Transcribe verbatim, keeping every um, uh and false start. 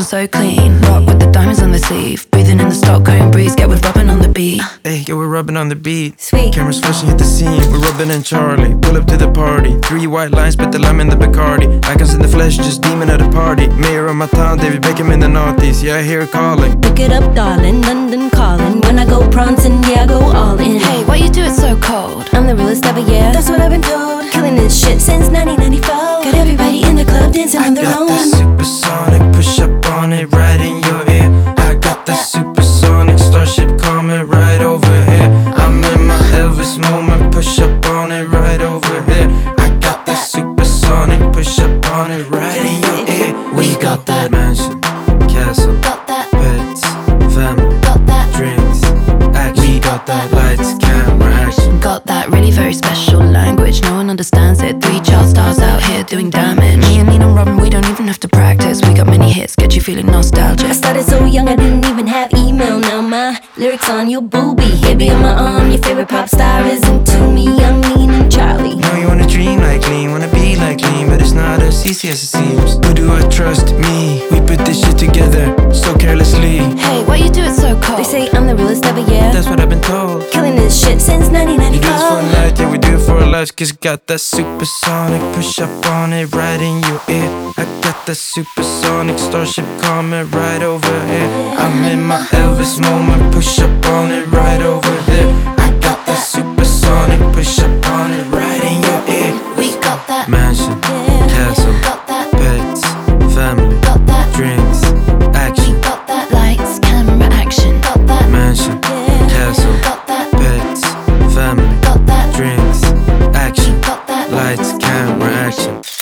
special, so clean. Rock with the diamonds on the sleeve. Breathing in the Stockholm breeze. Get with rubbing on the beat. Hey, yeah, we're rubbing on the beat. Sweet. Cameras flashing, hit the scene. We're Robin and Charlie. Pull up to the party. Three white lines, put the lime in the Bacardi. Icons in the flesh, just demon at a party. Mayor of my town, David Beckham in the noughties. Yeah, I hear it calling. Pick it up, darling, London calling. When I go prancing, yeah, I go all in. Hey, why you do it so cold? I'm the realest ever, yeah, that's what I've been told. Killing this shit since nineteen ninety-four. Got everybody in the club dancing on their Got own. that supersonic, push up on it right in your ear. I got that supersonic, starship coming right over here. I'm in my Elvis moment, push up on it right over here. I got that supersonic, push up on it right in your ear. We got that mansion, castle, Got that, pets, family, got that, drinks, action. We got that lights, camera, action. got that really very special language. No one understands it. Three child stars out here doing damage. Me and Nina and Robin, we don't even have to practice. We got many hits, get you feeling nostalgic. I started so young I didn't even have email. Now my lyrics on your boobie. Baby on my arm, your favorite pop star is into me. Young Lean and Charlie. Know you wanna dream like Lean, wanna be like Lean, but it's not as easy as it seems. Who do I trust? Me. We put this shit together so carelessly. Hey, why you do it so cold? They say I'm the realest ever, yeah. That's what I've been told. Killing this shit since nineteen We do this for a ninety-four. night, yeah, we do it for our lives. Cause got that supersonic, push up on it right in your ear. I got that supersonic, starship coming right over here. I'm in my Elvis moment, push up on it right over here. I got that supersonic, push up on it right in your ear. We got that, Mansion, castle, got that, pets, family, got that, drinks, action. got that. Lights, camera, action. Got that, Mansion, castle, got that, pets, family, got that, drinks, action. got that. Lights, camera, action.